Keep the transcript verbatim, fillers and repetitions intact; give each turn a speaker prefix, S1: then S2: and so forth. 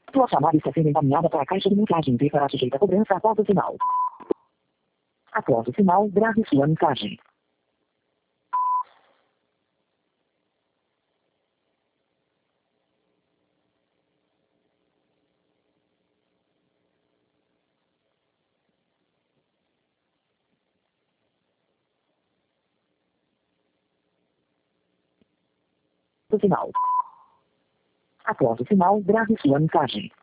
S1: Sua chamada está sendo encaminhada para a caixa de mensagem e será sujeita a cobrança após o sinal. Após o sinal, grave sua mensagem. O sinal. Após o sinal, grave sua mensagem.